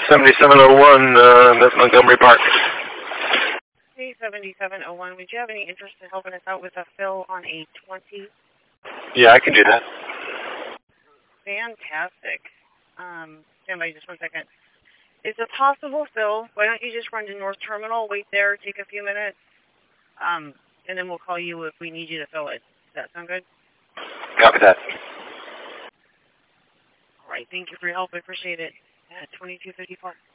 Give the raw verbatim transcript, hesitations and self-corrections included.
seventy-seven oh one, uh, that's Montgomery Park. Hey, seventy-seven oh one, would you have any interest in helping us out with a fill on a twenty? Yeah, I can do that. Fantastic. Um, stand by just one second. Is it possible, Phil? Why don't you just run to North Terminal, wait there, take a few minutes, um, and then we'll call you if we need you to fill it. Does that sound good? Copy that. All right, thank you for your help. I appreciate it. Uh, twenty-two fifty-four.